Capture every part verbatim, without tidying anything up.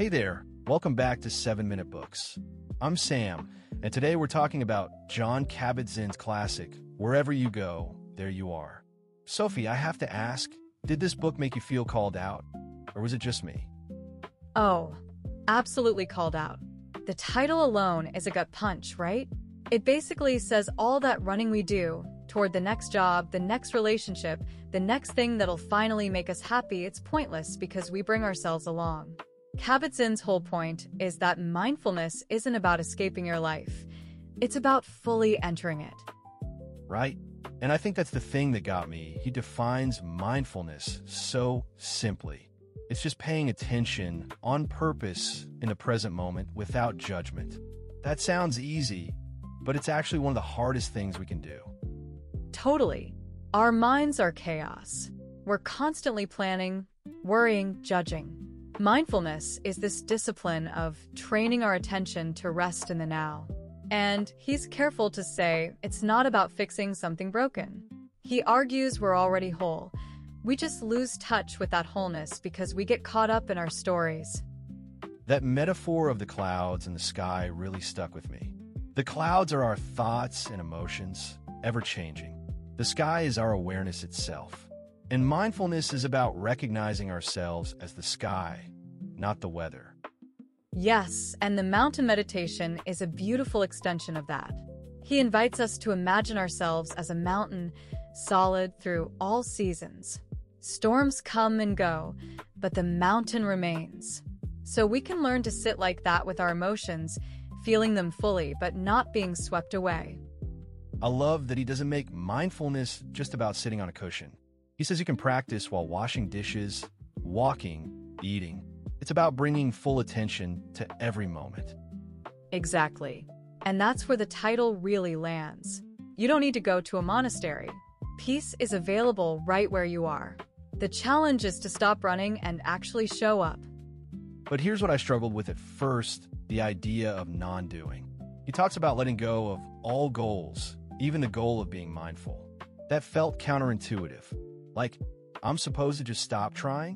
Hey there, welcome back to seven minute Books. I'm Sam, and today we're talking about Jon Kabat-Zinn's classic, Wherever You Go, There You Are. Sophie, I have to ask, did this book make you feel called out? Or was it just me? Oh, absolutely called out. The title alone is a gut punch, right? It basically says all that running we do toward the next job, the next relationship, the next thing that'll finally make us happy, it's pointless because we bring ourselves along. Kabat-Zinn's whole point is that mindfulness isn't about escaping your life. It's about fully entering it. Right? And I think that's the thing that got me. He defines mindfulness so simply. It's just paying attention on purpose in the present moment without judgment. That sounds easy, but it's actually one of the hardest things we can do. Totally. Our minds are chaos. We're constantly planning, worrying, judging. Mindfulness is this discipline of training our attention to rest in the now. And he's careful to say it's not about fixing something broken. He argues we're already whole. We just lose touch with that wholeness because we get caught up in our stories. That metaphor of the clouds and the sky really stuck with me. The clouds are our thoughts and emotions, ever-changing. The sky is our awareness itself. And mindfulness is about recognizing ourselves as the sky, not the weather. Yes, and the mountain meditation is a beautiful extension of that. He invites us to imagine ourselves as a mountain, solid through all seasons. Storms come and go, but the mountain remains. So we can learn to sit like that with our emotions, feeling them fully, but not being swept away. I love that he doesn't make mindfulness just about sitting on a cushion. He says you can practice while washing dishes, walking, eating. It's about bringing full attention to every moment. Exactly. And that's where the title really lands. You don't need to go to a monastery. Peace is available right where you are. The challenge is to stop running and actually show up. But here's what I struggled with at first, the idea of non-doing. He talks about letting go of all goals, even the goal of being mindful. That felt counterintuitive. Like, I'm supposed to just stop trying?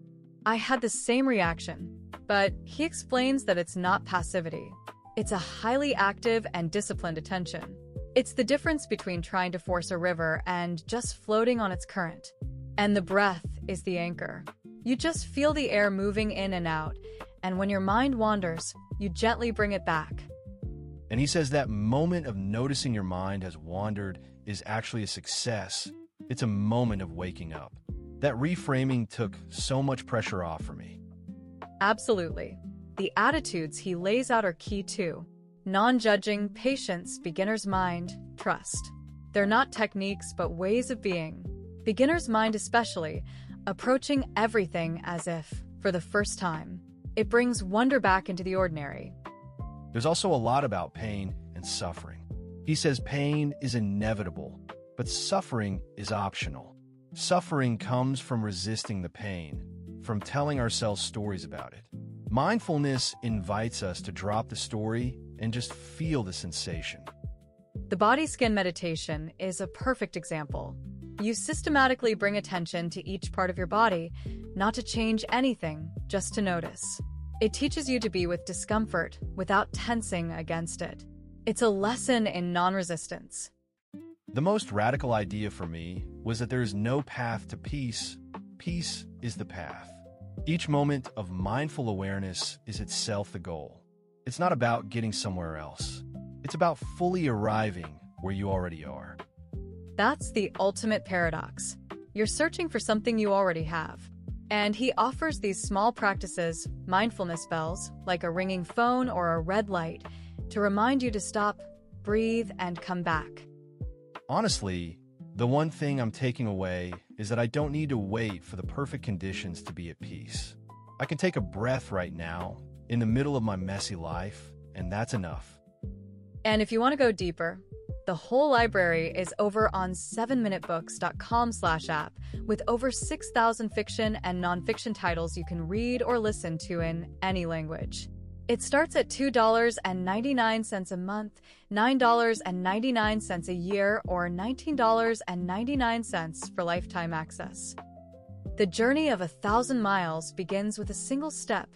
I had the same reaction, but he explains that it's not passivity. It's a highly active and disciplined attention. It's the difference between trying to force a river and just floating on its current. And the breath is the anchor. You just feel the air moving in and out, and when your mind wanders, you gently bring it back. And he says that moment of noticing your mind has wandered is actually a success. It's a moment of waking up. That reframing took so much pressure off for me. Absolutely. The attitudes he lays out are key too. Non-judging, patience, beginner's mind, trust. They're not techniques, but ways of being. Beginner's mind especially, approaching everything as if for the first time. It brings wonder back into the ordinary. There's also a lot about pain and suffering. He says pain is inevitable, but suffering is optional. Suffering comes from resisting the pain, from telling ourselves stories about it. Mindfulness invites us to drop the story and just feel the sensation. The body-scan meditation is a perfect example. You systematically bring attention to each part of your body, not to change anything, just to notice. It teaches you to be with discomfort without tensing against it. It's a lesson in non-resistance. The most radical idea for me was that there is no path to peace. Peace is the path. Each moment of mindful awareness is itself the goal. It's not about getting somewhere else. It's about fully arriving where you already are. That's the ultimate paradox. You're searching for something you already have. And he offers these small practices, mindfulness bells, like a ringing phone or a red light, to remind you to stop, breathe, and come back. Honestly, the one thing I'm taking away is that I don't need to wait for the perfect conditions to be at peace. I can take a breath right now, in the middle of my messy life, and that's enough. And if you want to go deeper, the whole library is over on seven minute books dot com slash app with over six thousand fiction and nonfiction titles you can read or listen to in any language. It starts at two dollars and ninety-nine cents a month, nine dollars and ninety-nine cents a year, or nineteen dollars and ninety-nine cents for lifetime access. The journey of a thousand miles begins with a single step,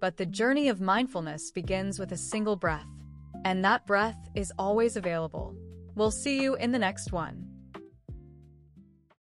But the journey of mindfulness begins with a single breath, and that breath is always available. We'll see you in the next one.